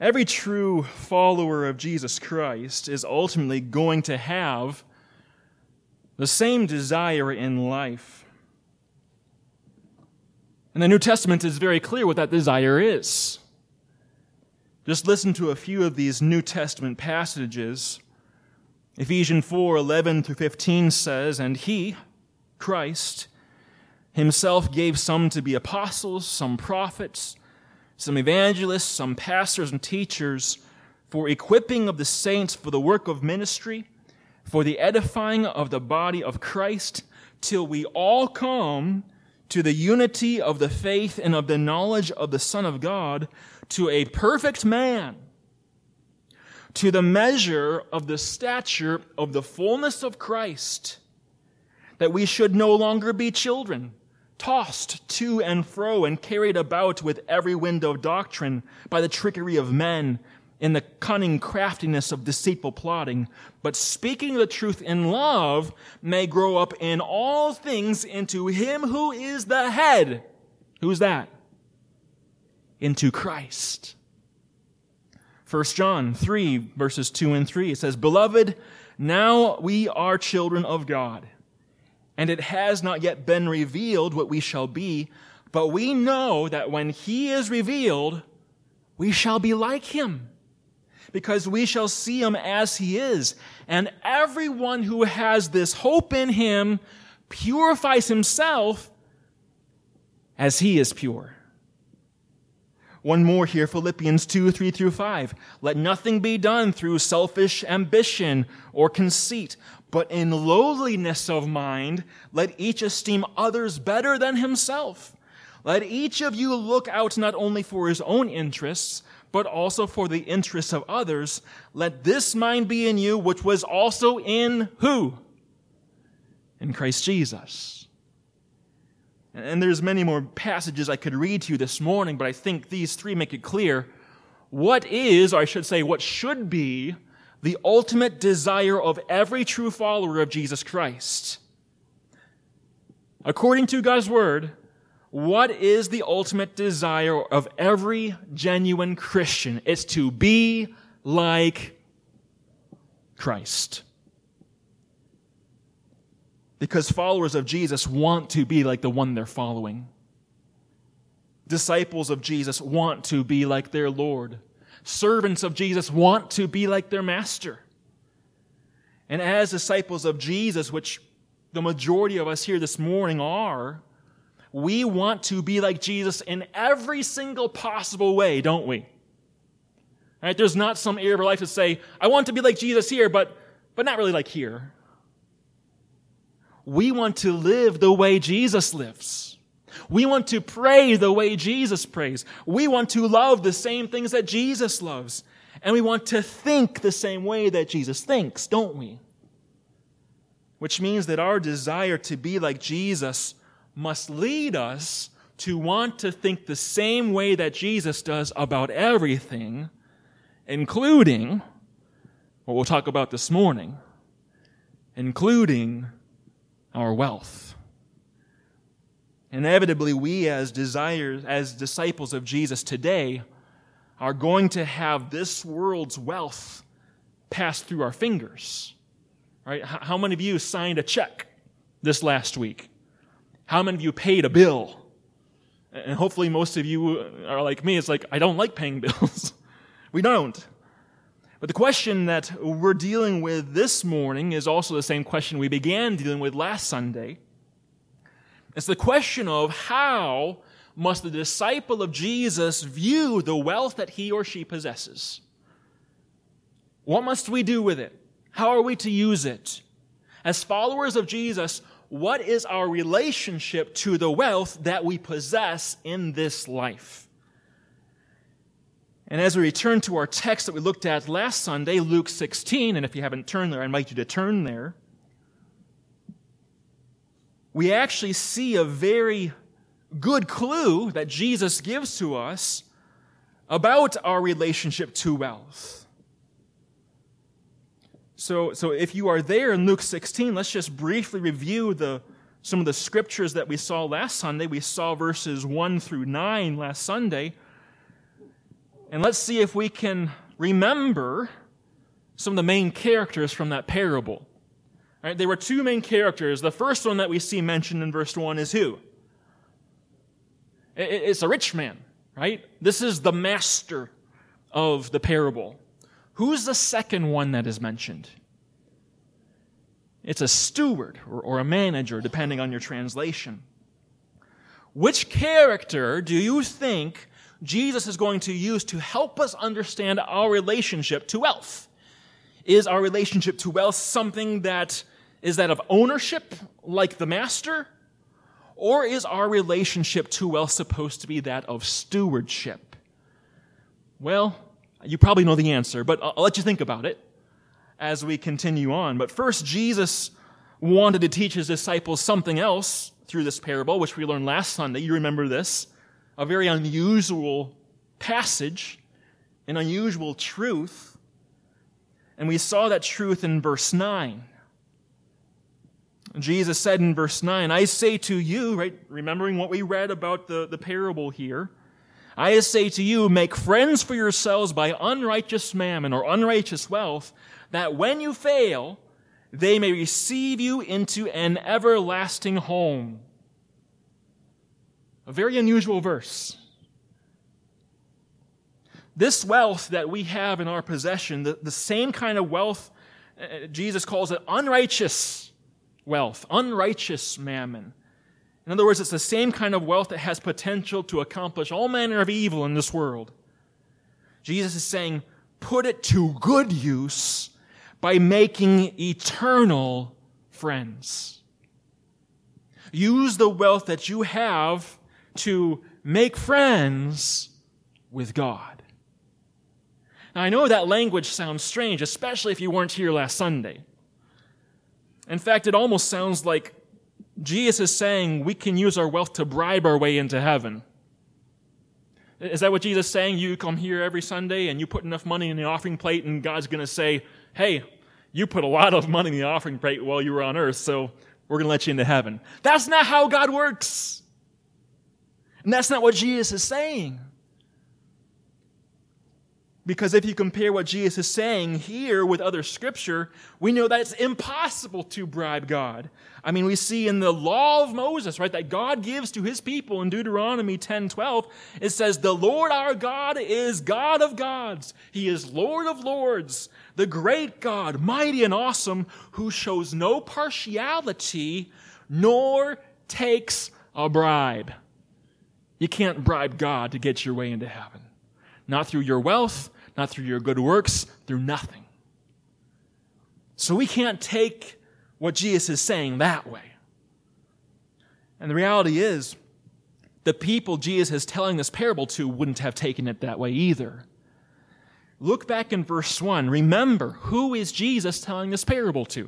Every true follower of Jesus Christ is ultimately going to have the same desire in life. And the New Testament is very clear what that desire is. Just listen to a few of these New Testament passages. Ephesians 4:11-15 says, "And he, Christ, himself gave some to be apostles, some prophets, some evangelists, some pastors and teachers, for equipping of the saints for the work of ministry, for the edifying of the body of Christ, till we all come to the unity of the faith and of the knowledge of the Son of God, to a perfect man, to the measure of the stature of the fullness of Christ, that we should no longer be children, tossed to and fro and carried about with every wind of doctrine by the trickery of men in the cunning craftiness of deceitful plotting, but speaking the truth in love may grow up in all things into him who is the head." Who's that? Into Christ. 1 John 3:2-3, it says, "Beloved, now we are children of God, and it has not yet been revealed what we shall be, but we know that when he is revealed, we shall be like him, because we shall see him as he is. And everyone who has this hope in him purifies himself as he is pure." One more here, Philippians 2:3-5. "Let nothing be done through selfish ambition or conceit, but in lowliness of mind, let each esteem others better than himself. Let each of you look out not only for his own interests, but also for the interests of others. Let this mind be in you, which was also in" who? In Christ Jesus. And there's many more passages I could read to you this morning, but I think these three make it clear what is, or I should say, what should be, the ultimate desire of every true follower of Jesus Christ. According to God's Word, what is the ultimate desire of every genuine Christian? It's to be like Christ. Because followers of Jesus want to be like the one they're following. Disciples of Jesus want to be like their Lord. Servants of Jesus want to be like their master. And as disciples of Jesus, which the majority of us here this morning are, we want to be like Jesus in every single possible way, don't we? Right? There's not some area of our life to say, I want to be like Jesus here, but not really like here. We want to live the way Jesus lives. We want to pray the way Jesus prays. We want to love the same things that Jesus loves. And we want to think the same way that Jesus thinks, don't we? Which means that our desire to be like Jesus must lead us to want to think the same way that Jesus does about everything, including what we'll talk about this morning, including our wealth. Inevitably, we as disciples of Jesus today are going to have this world's wealth pass through our fingers. Right? How many of you signed a check this last week? How many of you paid a bill? And hopefully most of you are like me. It's like, I don't like paying bills. We don't. But the question that we're dealing with this morning is also the same question we began dealing with last Sunday. It's the question of how must the disciple of Jesus view the wealth that he or she possesses? What must we do with it? How are we to use it? As followers of Jesus, what is our relationship to the wealth that we possess in this life? And as we return to our text that we looked at last Sunday, Luke 16, and if you haven't turned there, I invite you to turn there, we actually see a very good clue that Jesus gives to us about our relationship to wealth. So if you are there in Luke 16, let's just briefly review some of the scriptures that we saw last Sunday. We saw verses 1 through 9 last Sunday. And let's see if we can remember some of the main characters from that parable. Right, there were two main characters. The first one that we see mentioned in verse 1 is who? It's a rich man, right? This is the master of the parable. Who's the second one that is mentioned? It's a steward or a manager, depending on your translation. Which character do you think Jesus is going to use to help us understand our relationship to wealth? Is our relationship to wealth something that is that of ownership, like the master? Or is our relationship to wealth supposed to be that of stewardship? Well, you probably know the answer, but I'll let you think about it as we continue on. But first, Jesus wanted to teach his disciples something else through this parable, which we learned last Sunday. You remember this, a very unusual passage, an unusual truth. And we saw that truth in verse 9. Jesus said in verse 9, I say to you, right, remembering what we read about the parable here, I say to you, make friends for yourselves by unrighteous mammon or unrighteous wealth, that when you fail, they may receive you into an everlasting home. A very unusual verse. This wealth that we have in our possession, the same kind of wealth, Jesus calls it unrighteous wealth, unrighteous mammon. In other words, it's the same kind of wealth that has potential to accomplish all manner of evil in this world. Jesus is saying, put it to good use by making eternal friends. Use the wealth that you have to make friends with God. Now, I know that language sounds strange, especially if you weren't here last Sunday. In fact, it almost sounds like Jesus is saying we can use our wealth to bribe our way into heaven. Is that what Jesus is saying? You come here every Sunday and you put enough money in the offering plate and God's going to say, hey, you put a lot of money in the offering plate while you were on earth, so we're going to let you into heaven. That's not how God works. And that's not what Jesus is saying. Because if you compare what Jesus is saying here with other scripture, we know that it's impossible to bribe God. I mean, we see in the law of Moses, right, that God gives to his people in Deuteronomy 10:12, it says, the Lord our God is God of gods. He is Lord of lords, the great God, mighty and awesome, who shows no partiality nor takes a bribe. You can't bribe God to get your way into heaven. Not through your wealth, not through your good works, through nothing. So we can't take what Jesus is saying that way. And the reality is, the people Jesus is telling this parable to wouldn't have taken it that way either. Look back in verse 1. Remember, who is Jesus telling this parable to?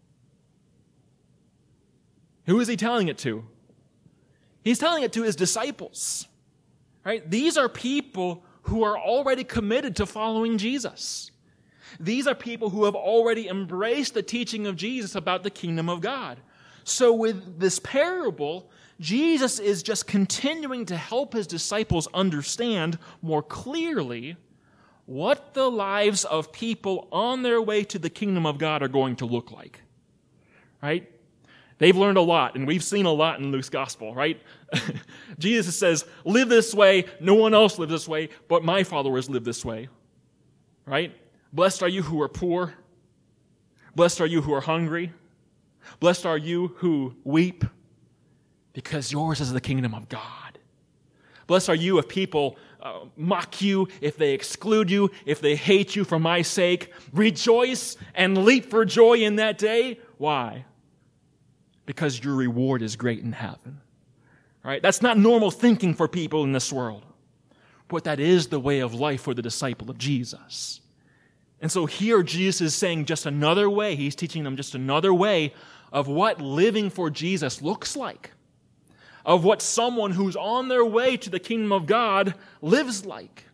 Who is he telling it to? He's telling it to his disciples. Right? These are people who are already committed to following Jesus. These are people who have already embraced the teaching of Jesus about the kingdom of God. So with this parable, Jesus is just continuing to help his disciples understand more clearly what the lives of people on their way to the kingdom of God are going to look like. Right? They've learned a lot, and we've seen a lot in Luke's gospel, right? Jesus says, live this way, no one else lives this way, but my followers live this way, right? Blessed are you who are poor. Blessed are you who are hungry. Blessed are you who weep, because yours is the kingdom of God. Blessed are you if people mock you, if they exclude you, if they hate you for my sake. Rejoice and leap for joy in that day. Why? Because your reward is great in heaven. Right? That's not normal thinking for people in this world. But that is the way of life for the disciple of Jesus. And so here Jesus is saying just another way. He's teaching them just another way of what living for Jesus looks like. Of what someone who's on their way to the kingdom of God lives like.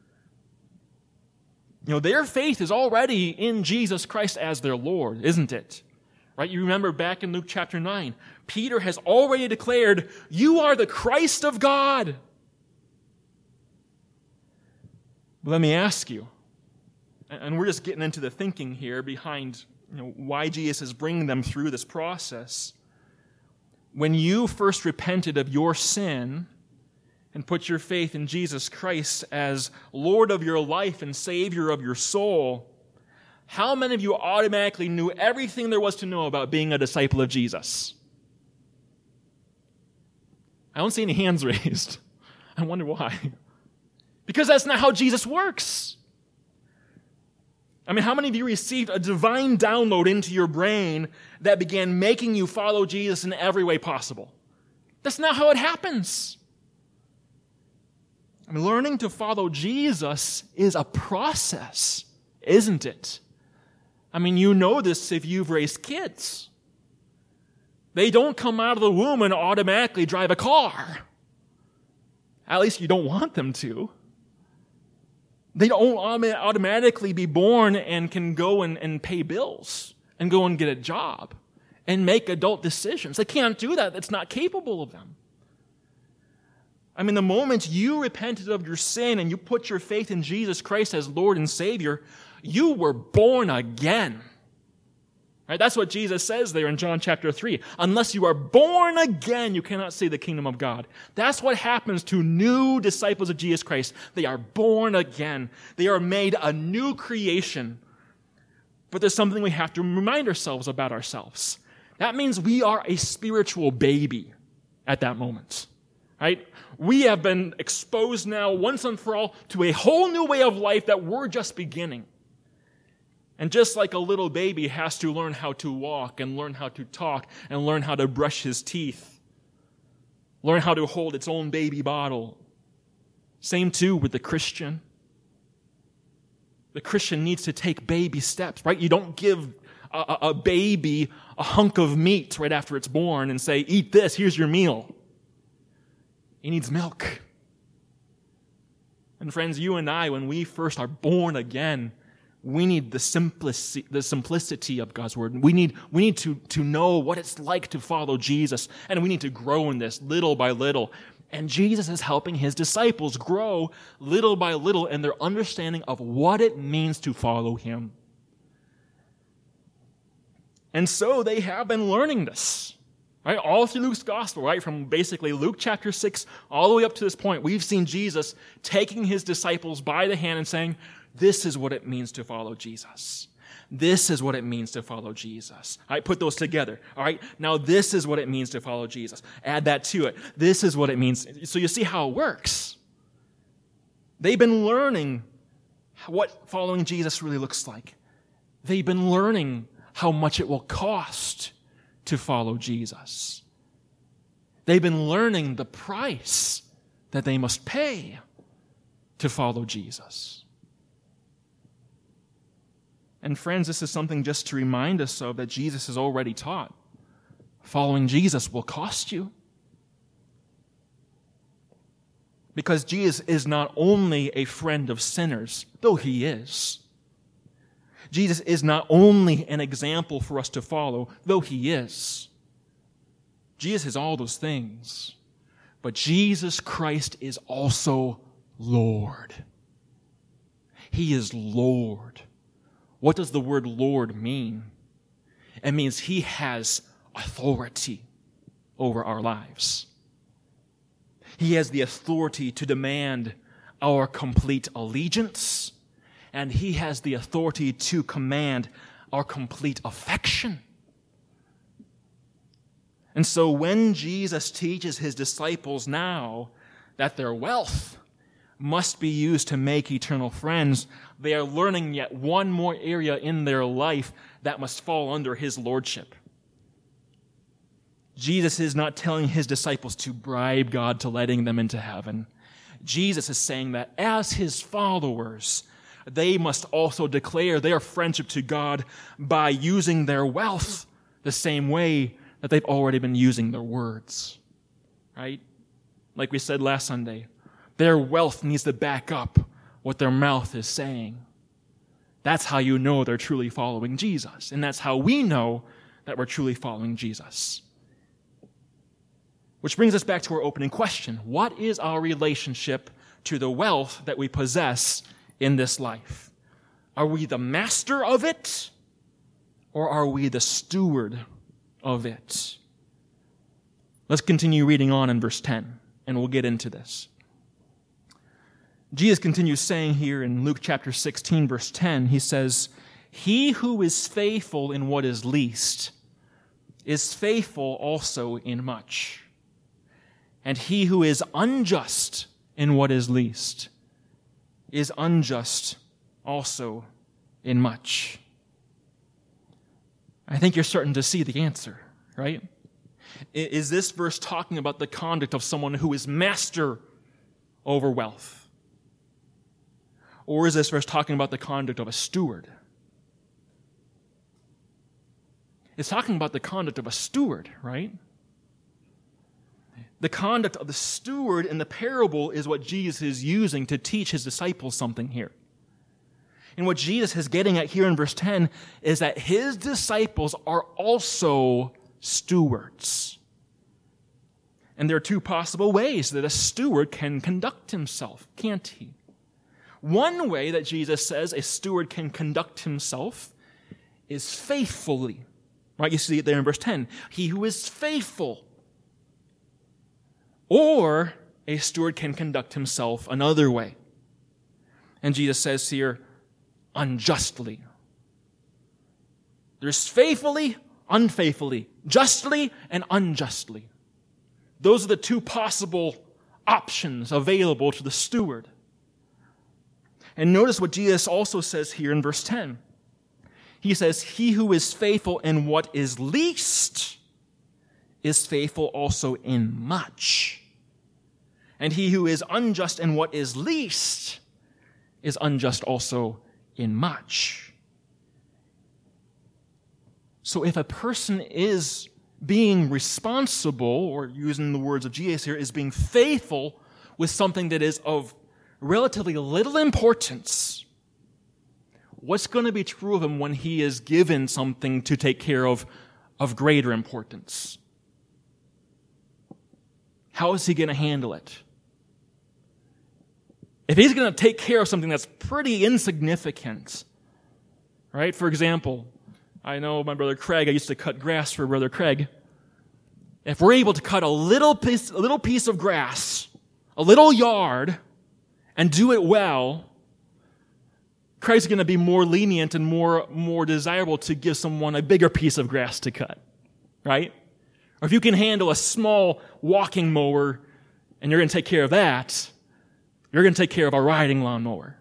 You know, their faith is already in Jesus Christ as their Lord, isn't it? Right? You remember back in Luke chapter 9, Peter has already declared, you are the Christ of God. But let me ask you, and we're just getting into the thinking here behind why Jesus is bringing them through this process. When you first repented of your sin and put your faith in Jesus Christ as Lord of your life and Savior of your soul, how many of you automatically knew everything there was to know about being a disciple of Jesus? I don't see any hands raised. I wonder why. Because that's not how Jesus works. I mean, how many of you received a divine download into your brain that began making you follow Jesus in every way possible? That's not how it happens. I mean, learning to follow Jesus is a process, isn't it? I mean, you know this if you've raised kids. They don't come out of the womb and automatically drive a car. At least you don't want them to. They don't automatically be born and can go and pay bills and go and get a job and make adult decisions. They can't do that. It's not capable of them. I mean, the moment you repented of your sin and you put your faith in Jesus Christ as Lord and Savior, you were born again. Right? That's what Jesus says there in John chapter 3. Unless you are born again, you cannot see the kingdom of God. That's what happens to new disciples of Jesus Christ. They are born again. They are made a new creation. But there's something we have to remind ourselves about ourselves. That means we are a spiritual baby at that moment. Right? We have been exposed now once and for all to a whole new way of life that we're just beginning. And just like a little baby has to learn how to walk and learn how to talk and learn how to brush his teeth, learn how to hold its own baby bottle, same too with the Christian. The Christian needs to take baby steps, right? You don't give a baby a hunk of meat right after it's born and say, eat this, here's your meal. He needs milk. And friends, you and I, when we first are born again, we need the simplicity of God's word. We need to know what it's like to follow Jesus, and we need to grow in this little by little. And Jesus is helping his disciples grow little by little in their understanding of what it means to follow him. And so they have been learning this. Right? All through Luke's gospel, right? From basically Luke chapter 6 all the way up to this point, we've seen Jesus taking his disciples by the hand and saying, this is what it means to follow Jesus. This is what it means to follow Jesus. All right, put those together. All right, now this is what it means to follow Jesus. Add that to it. This is what it means. So you see how it works. They've been learning what following Jesus really looks like. They've been learning how much it will cost to follow Jesus. They've been learning the price that they must pay to follow Jesus. And friends, this is something just to remind us of that Jesus has already taught. Following Jesus will cost you. Because Jesus is not only a friend of sinners, though he is. Jesus is not only an example for us to follow, though he is. Jesus is all those things. But Jesus Christ is also Lord. He is Lord. What does the word Lord mean? It means he has authority over our lives. He has the authority to demand our complete allegiance, and he has the authority to command our complete affection. And so when Jesus teaches his disciples now that their wealth must be used to make eternal friends, they are learning yet one more area in their life that must fall under his lordship. Jesus is not telling his disciples to bribe God to letting them into heaven. Jesus is saying that as his followers, they must also declare their friendship to God by using their wealth the same way that they've already been using their words. Right? Like we said last Sunday, their wealth needs to back up what their mouth is saying. That's how you know they're truly following Jesus. And that's how we know that we're truly following Jesus. Which brings us back to our opening question. What is our relationship to the wealth that we possess in this life? Are we the master of it, or are we the steward of it? Let's continue reading on in verse 10, and we'll get into this. Jesus continues saying here in Luke chapter 16, verse 10, he says, "He who is faithful in what is least is faithful also in much. And he who is unjust in what is least is unjust also in much." I think you're starting to see the answer, right? Is this verse talking about the conduct of someone who is master over wealth? Or is this verse talking about the conduct of a steward? It's talking about the conduct of a steward, right? The conduct of the steward in the parable is what Jesus is using to teach his disciples something here. And what Jesus is getting at here in verse 10 is that his disciples are also stewards. And there are two possible ways that a steward can conduct himself, can't he? One way that Jesus says a steward can conduct himself is faithfully. Right? You see it there in verse 10. He who is faithful. Or a steward can conduct himself another way. And Jesus says here, unjustly. There's faithfully, unfaithfully, justly, and unjustly. Those are the two possible options available to the steward. And notice what Jesus also says here in verse 10. He says, "He who is faithful in what is least is faithful also in much. And he who is unjust in what is least is unjust also in much." So if a person is being responsible, or using the words of Jesus here, is being faithful with something that is of relatively little importance, what's going to be true of him when he is given something to take care of greater importance? How is he going to handle it? If he's going to take care of something that's pretty insignificant, right? For example, I know my brother Craig, I used to cut grass for brother Craig. If we're able to cut a little piece of grass, a little yard, and do it well, Craig's going to be more lenient and more desirable to give someone a bigger piece of grass to cut, right? Or if you can handle a small walking mower and you're going to take care of that, you're going to take care of a riding lawnmower.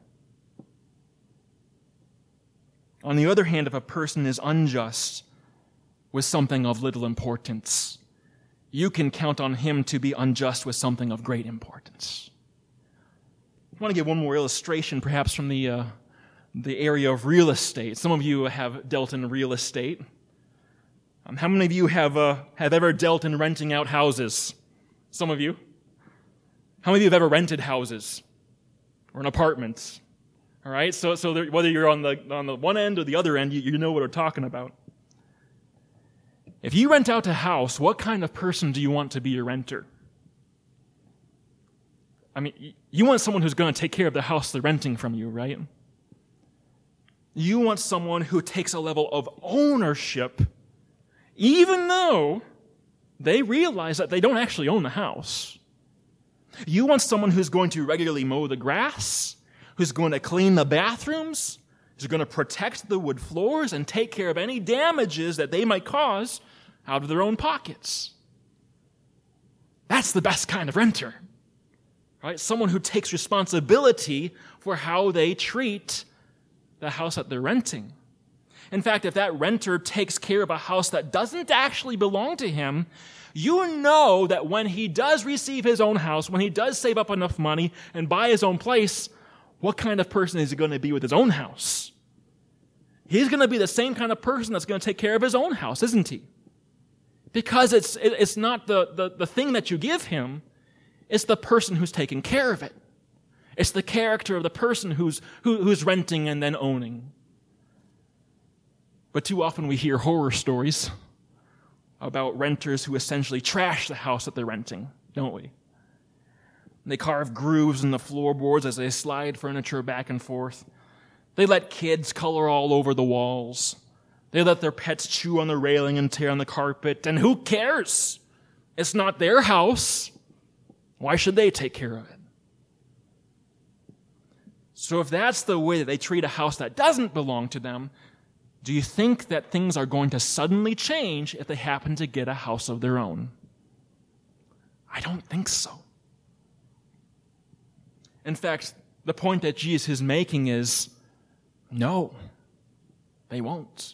On the other hand, if a person is unjust with something of little importance, you can count on him to be unjust with something of great importance. I want to give one more illustration, perhaps from the area of real estate. Some of you have dealt in real estate. How many of you have ever dealt in renting out houses? Some of you. How many of you have ever rented houses or an apartment? All right, so whether you're on the one end or the other end, you know what we're talking about. If you rent out a house, what kind of person do you want to be your renter? I mean, you want someone who's going to take care of the house they're renting from you, right? You want someone who takes a level of ownership, even though they realize that they don't actually own the house. You want someone who's going to regularly mow the grass, who's going to clean the bathrooms, who's going to protect the wood floors and take care of any damages that they might cause out of their own pockets. That's the best kind of renter, right? Someone who takes responsibility for how they treat the house that they're renting. In fact, if that renter takes care of a house that doesn't actually belong to him, you know that when he does receive his own house, when he does save up enough money and buy his own place, what kind of person is he going to be with his own house? He's going to be the same kind of person that's going to take care of his own house, isn't he? Because it's not the thing that you give him, it's the person who's taking care of it. It's the character of the person who's renting and then owning. But too often we hear horror stories about renters who essentially trash the house that they're renting, don't we? They carve grooves in the floorboards as they slide furniture back and forth. They let kids color all over the walls. They let their pets chew on the railing and tear on the carpet. And who cares? It's not their house. Why should they take care of it? So if that's the way that they treat a house that doesn't belong to them, do you think that things are going to suddenly change if they happen to get a house of their own? I don't think so. In fact, the point that Jesus is making is, no, they won't.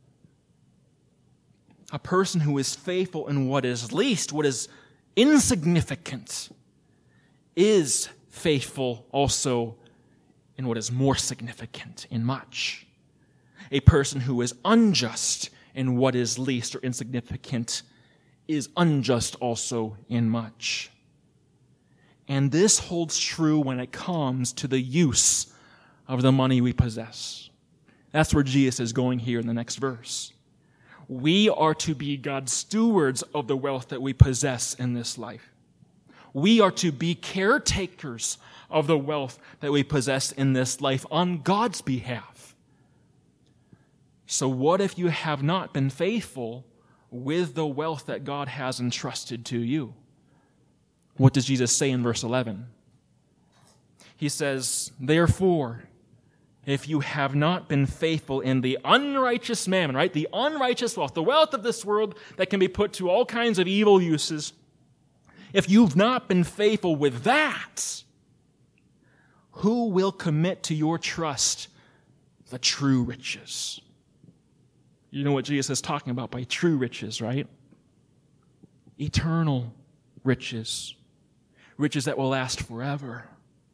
A person who is faithful in what is least, what is insignificant, is faithful also in what is more significant in much. A person who is unjust in what is least or insignificant is unjust also in much. And this holds true when it comes to the use of the money we possess. That's where Jesus is going here in the next verse. We are to be God's stewards of the wealth that we possess in this life. We are to be caretakers of the wealth that we possess in this life on God's behalf. So what if you have not been faithful with the wealth that God has entrusted to you? What does Jesus say in verse 11? He says, therefore, if you have not been faithful in the unrighteous mammon, right? The unrighteous wealth, the wealth of this world that can be put to all kinds of evil uses. If you've not been faithful with that, who will commit to your trust the true riches? You know what Jesus is talking about by true riches, right? Eternal riches. Riches that will last forever.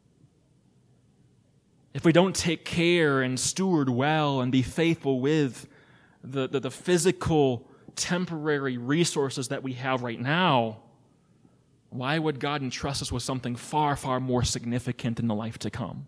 If we don't take care and steward well and be faithful with the physical, temporary resources that we have right now, why would God entrust us with something far, far more significant in the life to come?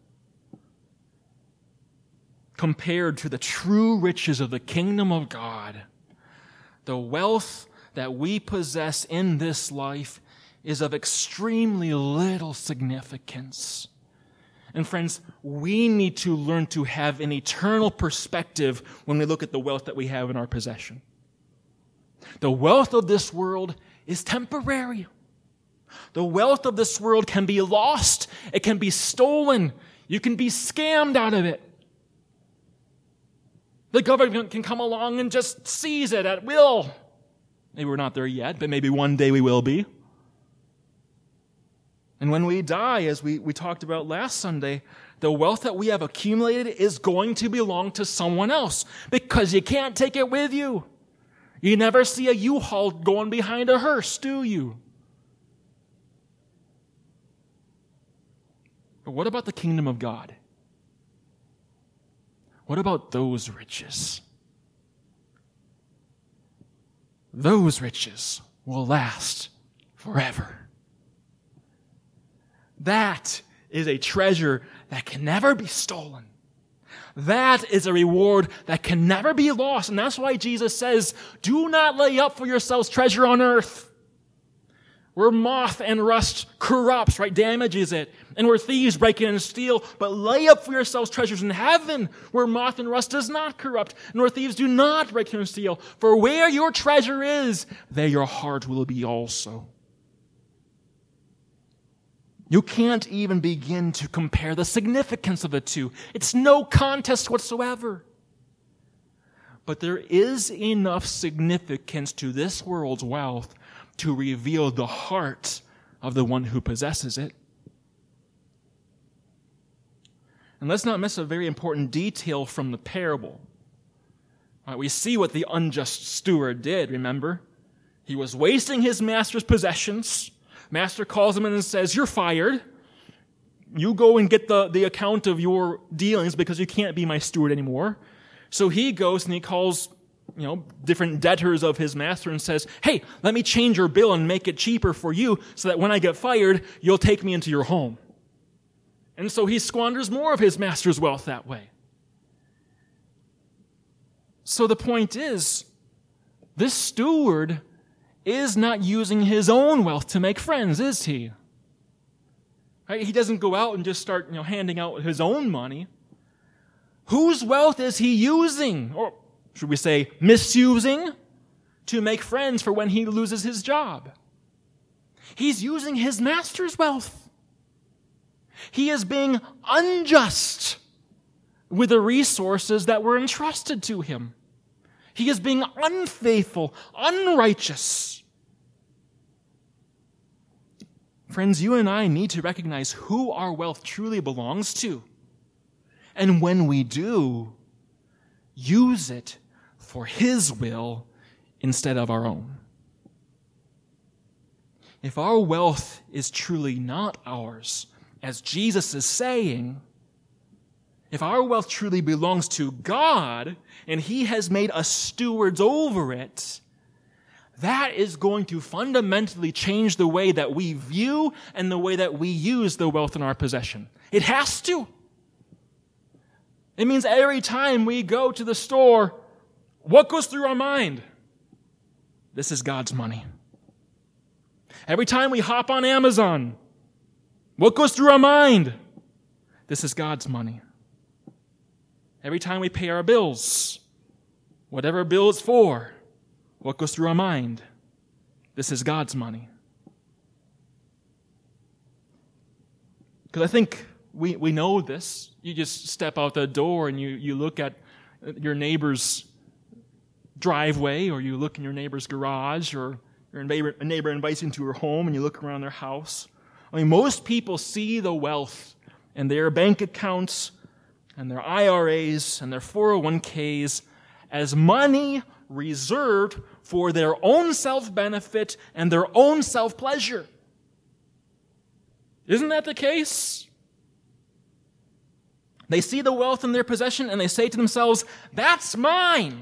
Compared to the true riches of the kingdom of God, the wealth that we possess in this life is of extremely little significance. And friends, we need to learn to have an eternal perspective when we look at the wealth that we have in our possession. The wealth of this world is temporary. The wealth of this world can be lost. It can be stolen. You can be scammed out of it. The government can come along and just seize it at will. Maybe we're not there yet, but maybe one day we will be. And when we die, as we talked about last Sunday, the wealth that we have accumulated is going to belong to someone else because you can't take it with you. You never see a U-Haul going behind a hearse, do you? But what about the kingdom of God? What about those riches? Those riches will last forever. That is a treasure that can never be stolen. That is a reward that can never be lost. And that's why Jesus says, do not lay up for yourselves treasure on earth, where moth and rust corrupts, right, damages it, and where thieves break in and steal, but lay up for yourselves treasures in heaven, where moth and rust does not corrupt, and where thieves do not break in and steal. For where your treasure is, there your heart will be also. You can't even begin to compare the significance of the two. It's no contest whatsoever. But there is enough significance to this world's wealth to reveal the heart of the one who possesses it. And let's not miss a very important detail from the parable. Right, we see what the unjust steward did, remember? He was wasting his master's possessions. Master calls him in and says, you're fired. You go and get the account of your dealings because you can't be my steward anymore. So he goes and he calls, different debtors of his master and says, hey, let me change your bill and make it cheaper for you so that when I get fired, you'll take me into your home. And so he squanders more of his master's wealth that way. So the point is, this steward is not using his own wealth to make friends, is he? Right? He doesn't go out and just start handing out his own money. Whose wealth is he using, or should we say misusing, to make friends for when he loses his job? He's using his master's wealth. He is being unjust with the resources that were entrusted to him. He is being unfaithful, unrighteous. Friends, you and I need to recognize who our wealth truly belongs to. And when we do, use it for His will instead of our own. If our wealth is truly not ours, as Jesus is saying, if our wealth truly belongs to God and He has made us stewards over it, that is going to fundamentally change the way that we view and the way that we use the wealth in our possession. It has to. It means every time we go to the store, what goes through our mind? This is God's money. Every time we hop on Amazon, what goes through our mind? This is God's money. Every time we pay our bills, whatever bill it's for, what goes through our mind? This is God's money. Because I think we know this. You just step out the door and you look at your neighbor's driveway, or you look in your neighbor's garage, or a neighbor invites you into her home and you look around their house. I mean, most people see the wealth and their bank accounts and their IRAs and their 401ks as money reserved for their own self-benefit and their own self-pleasure. Isn't that the case? They see the wealth in their possession and they say to themselves, that's mine.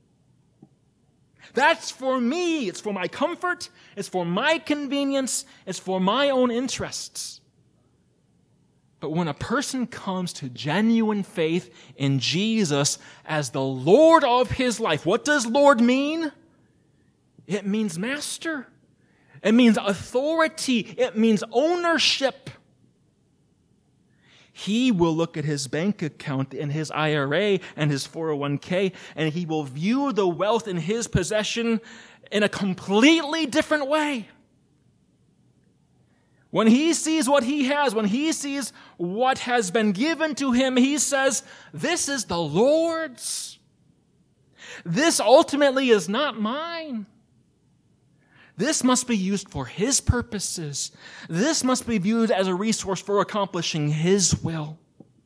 That's for me. It's for my comfort. It's for my convenience. It's for my own interests. But when a person comes to genuine faith in Jesus as the Lord of his life, what does Lord mean? It means master. It means authority. It means ownership. He will look at his bank account and his IRA and his 401k, and he will view the wealth in his possession in a completely different way. When he sees what he has, when he sees what has been given to him, he says, this is the Lord's. This ultimately is not mine. This must be used for His purposes. This must be viewed as a resource for accomplishing His will.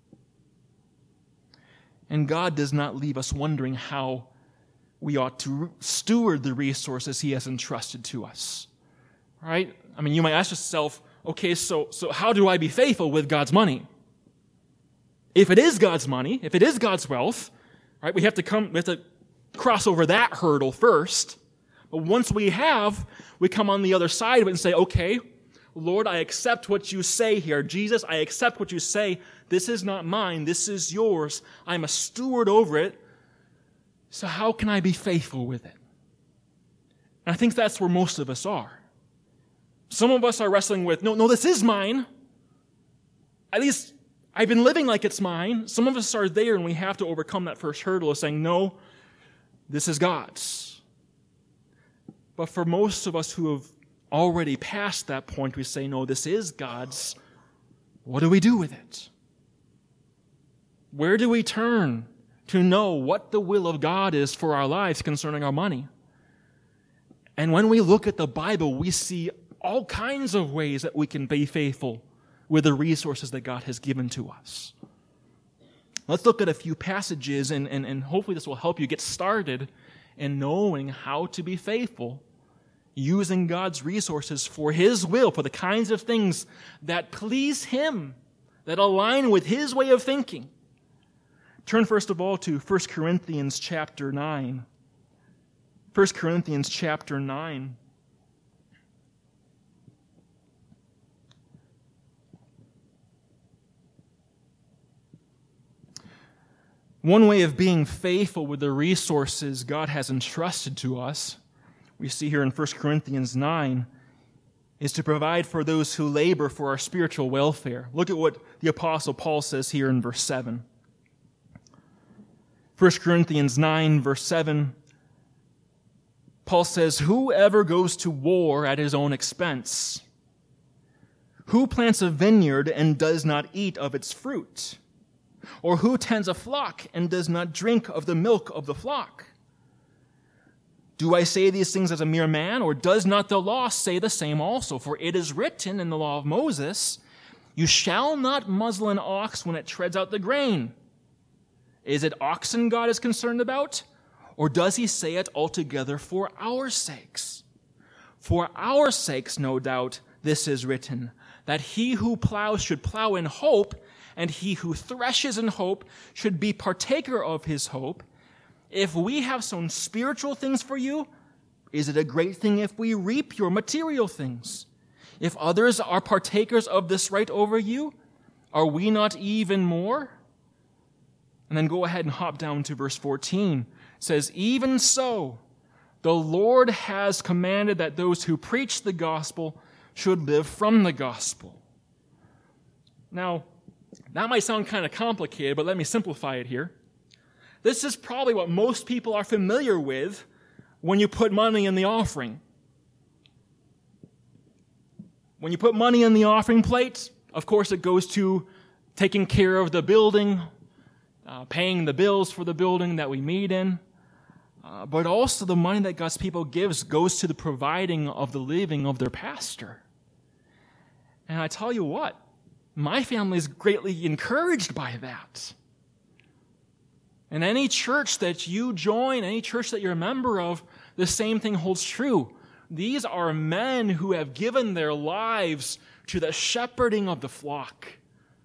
And God does not leave us wondering how we ought to steward the resources He has entrusted to us. Right? I mean, you might ask yourself, okay, so how do I be faithful with God's money? If it is God's money, if it is God's wealth, right, we have to cross over that hurdle first. But once we come on the other side of it and say, okay, Lord, I accept what you say here. Jesus, I accept what you say. This is not mine. This is yours. I'm a steward over it. So how can I be faithful with it? And I think that's where most of us are. Some of us are wrestling with, no, this is mine. At least I've been living like it's mine. Some of us are there and we have to overcome that first hurdle of saying, no, this is God's. But for most of us who have already passed that point, we say, no, this is God's. What do we do with it? Where do we turn to know what the will of God is for our lives concerning our money? And when we look at the Bible, we see all kinds of ways that we can be faithful with the resources that God has given to us. Let's look at a few passages, and hopefully this will help you get started in knowing how to be faithful, using God's resources for His will, for the kinds of things that please Him, that align with His way of thinking. Turn first of all to 1 Corinthians chapter 9. 1 Corinthians chapter 9. One way of being faithful with the resources God has entrusted to us, we see here in 1 Corinthians 9, is to provide for those who labor for our spiritual welfare. Look at what the Apostle Paul says here in verse 7. 1 Corinthians 9, verse 7, Paul says, "Whoever goes to war at his own expense? Who plants a vineyard and does not eat of its fruit? Or who tends a flock and does not drink of the milk of the flock? Do I say these things as a mere man, or does not the law say the same also? For it is written in the law of Moses, 'You shall not muzzle an ox when it treads out the grain.' Is it oxen God is concerned about? Or does he say it altogether for our sakes? For our sakes, no doubt, this is written, that he who plows should plow in hope, and he who threshes in hope should be partaker of his hope. If we have sown spiritual things for you, is it a great thing if we reap your material things? If others are partakers of this right over you, are we not even more?" And then go ahead and hop down to verse 14. It says, "Even so, the Lord has commanded that those who preach the gospel should live from the gospel." Now, that might sound kind of complicated, but let me simplify it here. This is probably what most people are familiar with when you put money in the offering. When you put money in the offering plate, of course it goes to taking care of the building, paying the bills for the building that we meet in. But also the money that God's people gives goes to the providing of the living of their pastor. And I tell you what, my family is greatly encouraged by that. And any church that you join, any church that you're a member of, the same thing holds true. These are men who have given their lives to the shepherding of the flock.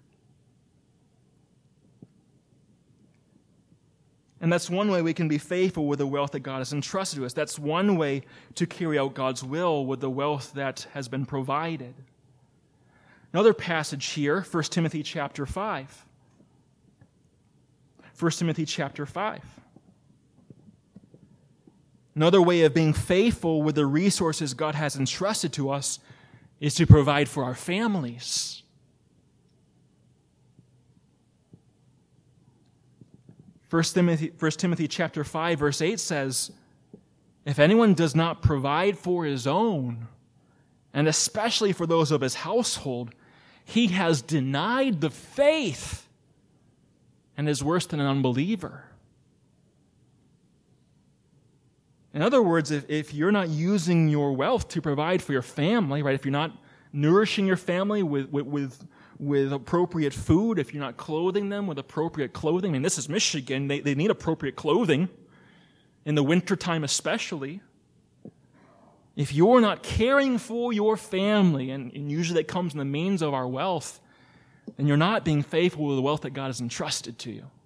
And that's one way we can be faithful with the wealth that God has entrusted to us. That's one way to carry out God's will with the wealth that has been provided. Another passage here, 1 Timothy chapter 5. 1 Timothy chapter 5. Another way of being faithful with the resources God has entrusted to us is to provide for our families. 1 Timothy chapter 5, verse 8 says, "If anyone does not provide for his own, and especially for those of his household, he has denied the faith and is worse than an unbeliever." In other words, if you're not using your wealth to provide for your family, right? If you're not nourishing your family with appropriate food, if you're not clothing them with appropriate clothing, I mean, this is Michigan, they need appropriate clothing, in the wintertime especially. If you're not caring for your family, and usually that comes in the means of our wealth, then you're not being faithful with the wealth that God has entrusted to you.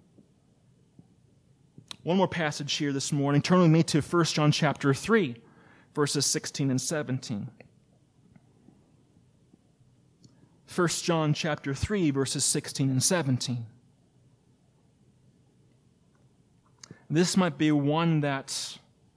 One more passage here this morning. Turn with me to 1 John chapter 3, verses 16 and 17. 1 John chapter 3, verses 16 and 17. This might be one that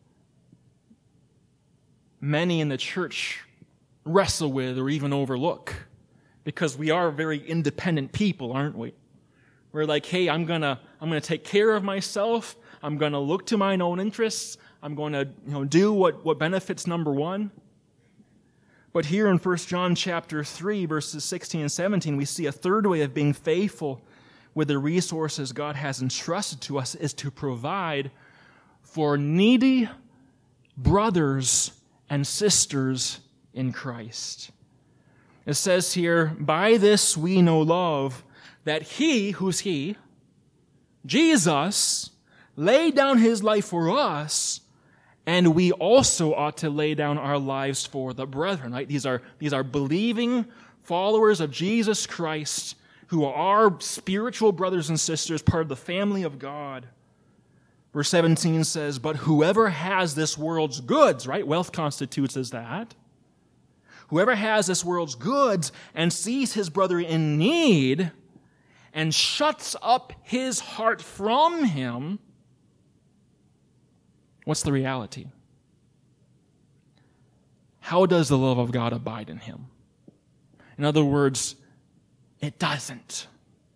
many in the church wrestle with or even overlook, because we are very independent people, aren't we? We're like, hey, I'm gonna take care of myself. I'm gonna look to mine own interests. I'm going to do what benefits number one. But here in 1 John chapter 3, verses 16 and 17, we see a third way of being faithful with the resources God has entrusted to us is to provide for needy brothers and sisters in Christ. It says here, "By this we know love, that he," who's he? Jesus, "laid down his life for us, and we also ought to lay down our lives for the brethren." Right? These are believing followers of Jesus Christ who are our spiritual brothers and sisters, part of the family of God. Verse 17 says, "But whoever has this world's goods," right? Wealth constitutes as that. "Whoever has this world's goods and sees his brother in need and shuts up his heart from him," what's the reality? how does the love of God abide in him? In other words, it doesn't.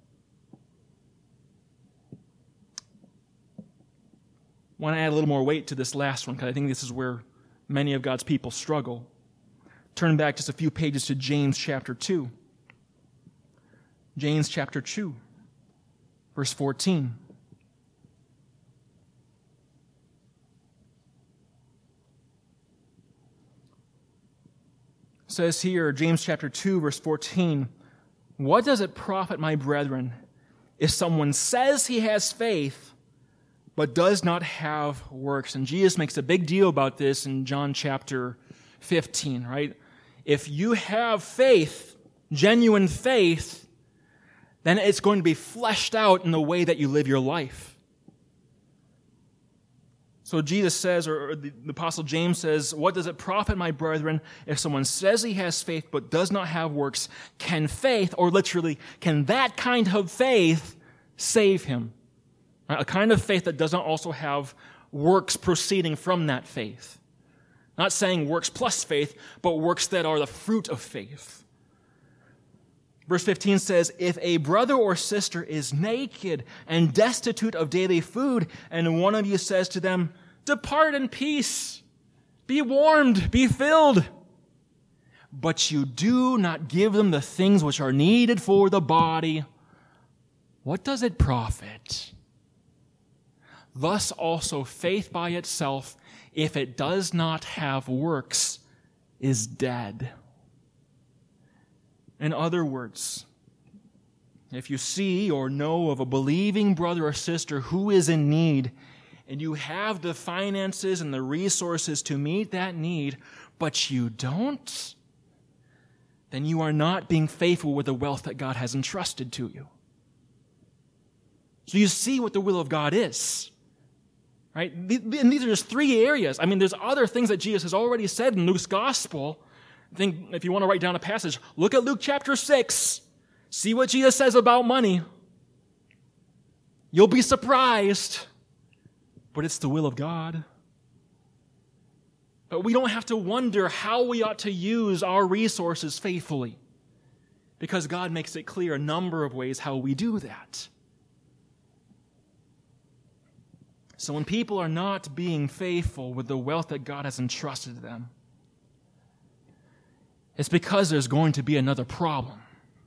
I want to add a little more weight to this last one because I think this is where many of God's people struggle. Turn back just a few pages to James chapter 2. James chapter 2, verse 14. It says here, James chapter 2, verse 14, "What does it profit, my brethren, if someone says he has faith, but does not have works?" And Jesus makes a big deal about this in John chapter 15, right? If you have faith, genuine faith, then it's going to be fleshed out in the way that you live your life. So Jesus says, or the Apostle James says, "What does it profit, my brethren, if someone says he has faith but does not have works? Can faith," or literally, can that kind of faith save him? Right? A kind of faith that does not also have works proceeding from that faith. Not saying works plus faith, but works that are the fruit of faith. Verse 15 says, "If a brother or sister is naked and destitute of daily food, and one of you says to them, 'Depart in peace, be warmed, be filled,' but you do not give them the things which are needed for the body, what does it profit? Thus also faith by itself, if it does not have works, is dead." In other words, if you see or know of a believing brother or sister who is in need, and you have the finances and the resources to meet that need, but you don't, then you are not being faithful with the wealth that God has entrusted to you. So you see what the will of God is. Right? And these are just three areas. I mean, there's other things that Jesus has already said in Luke's gospel. I think if you want to write down a passage, look at Luke chapter 6. See what Jesus says about money. You'll be surprised, but it's the will of God. But we don't have to wonder how we ought to use our resources faithfully, because God makes it clear a number of ways how we do that. So when people are not being faithful with the wealth that God has entrusted to them, it's because there's going to be another problem.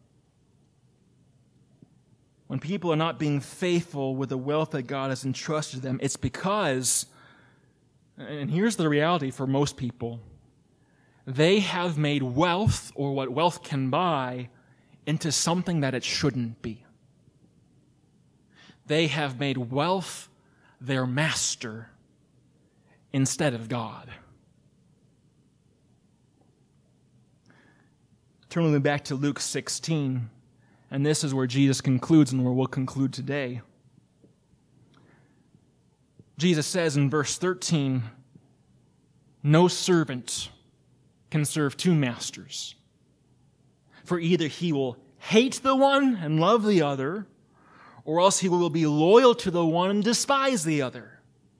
When people are not being faithful with the wealth that God has entrusted to them, it's because, and here's the reality for most people, they have made wealth, or what wealth can buy, into something that it shouldn't be. They have made wealth their master instead of God. Turn with me back to Luke 16, and this is where Jesus concludes and where we'll conclude today. Jesus says in verse 13, "No servant can serve two masters, for either he will hate the one and love the other, or else he will be loyal to the one and despise the other.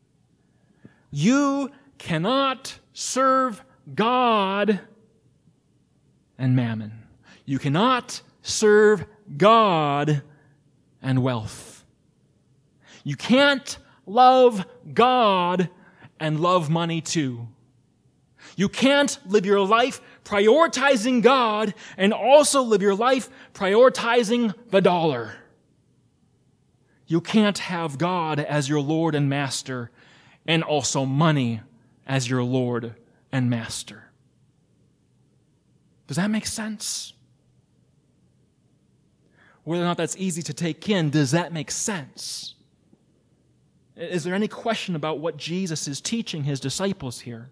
You cannot serve God and mammon. You cannot serve God and wealth. You can't love God and love money too. You can't live your life prioritizing God and also live your life prioritizing the dollar. You can't have God as your Lord and Master and also money as your Lord and Master. Does that make sense? Whether or not that's easy to take in, does that make sense? Is there any question about what Jesus is teaching his disciples here?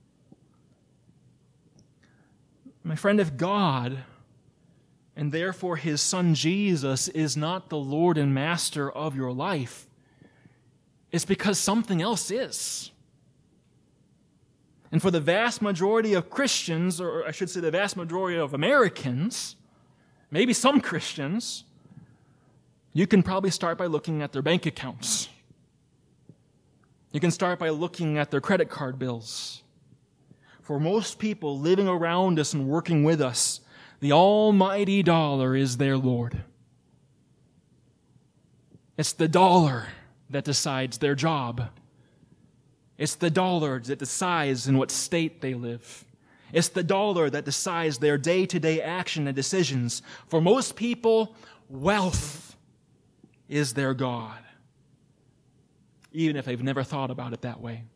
My friend, if God, and therefore his Son Jesus, is not the Lord and Master of your life, it's because something else is. And for the vast majority of Christians, or I should say the vast majority of Americans, maybe some Christians, you can probably start by looking at their bank accounts. You can start by looking at their credit card bills. For most people living around us and working with us, the almighty dollar is their Lord. It's the dollar that decides their job. It's the dollar that decides in what state they live. It's the dollar that decides their day-to-day action and decisions. For most people, wealth is their God, even if they've never thought about it that way.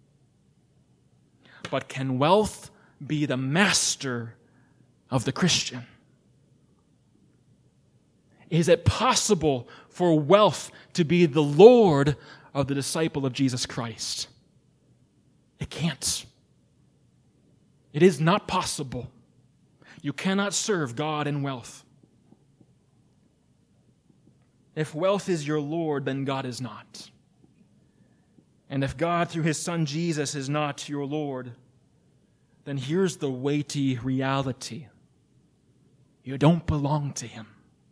But can wealth be the master of the Christian? Is it possible for wealth to be the Lord of the disciple of Jesus Christ? It can't. It is not possible. You cannot serve God in wealth. If wealth is your Lord, then God is not. And if God, through His Son Jesus, is not your Lord, then here's the weighty reality. You don't belong to Him.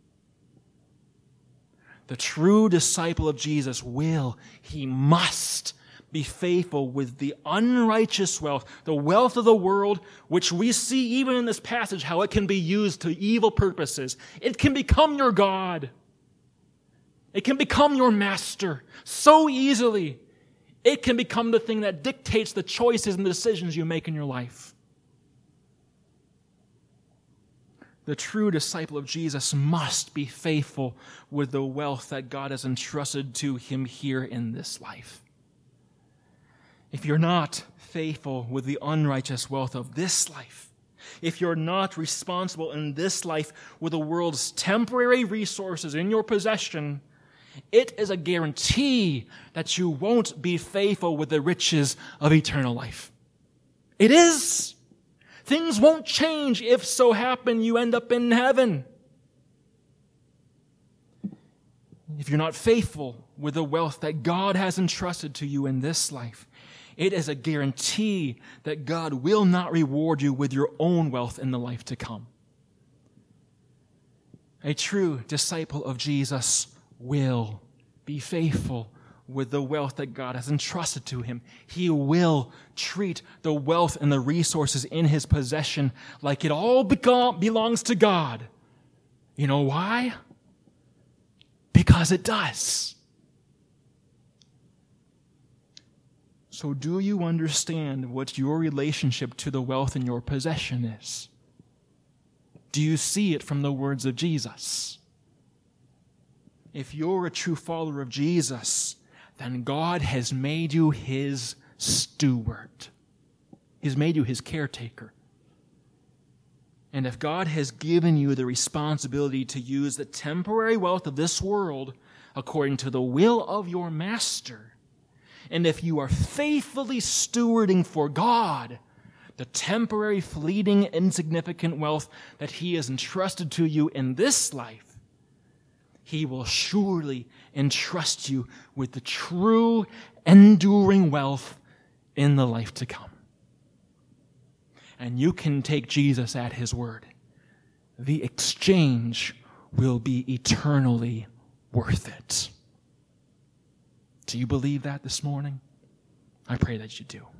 The true disciple of Jesus he must be faithful with the unrighteous wealth, the wealth of the world, which we see even in this passage how it can be used to evil purposes. It can become your God. It can become your master so easily. It can become the thing that dictates the choices and the decisions you make in your life. The true disciple of Jesus must be faithful with the wealth that God has entrusted to him here in this life. If you're not faithful with the unrighteous wealth of this life, if you're not responsible in this life with the world's temporary resources in your possession, it is a guarantee that you won't be faithful with the riches of eternal life. It is. Things won't change if so happen you end up in heaven. If you're not faithful with the wealth that God has entrusted to you in this life, it is a guarantee that God will not reward you with your own wealth in the life to come. A true disciple of Jesus will be faithful with the wealth that God has entrusted to him. He will treat the wealth and the resources in his possession like it all belongs to God. You know why? Because it does. So do you understand what your relationship to the wealth in your possession is? Do you see it from the words of Jesus? If you're a true follower of Jesus, then God has made you his steward. He's made you his caretaker. And if God has given you the responsibility to use the temporary wealth of this world according to the will of your master, and if you are faithfully stewarding for God the temporary, fleeting, insignificant wealth that he has entrusted to you in this life, he will surely entrust you with the true, enduring wealth in the life to come. And you can take Jesus at his word. The exchange will be eternally worth it. Do you believe that this morning? I pray that you do.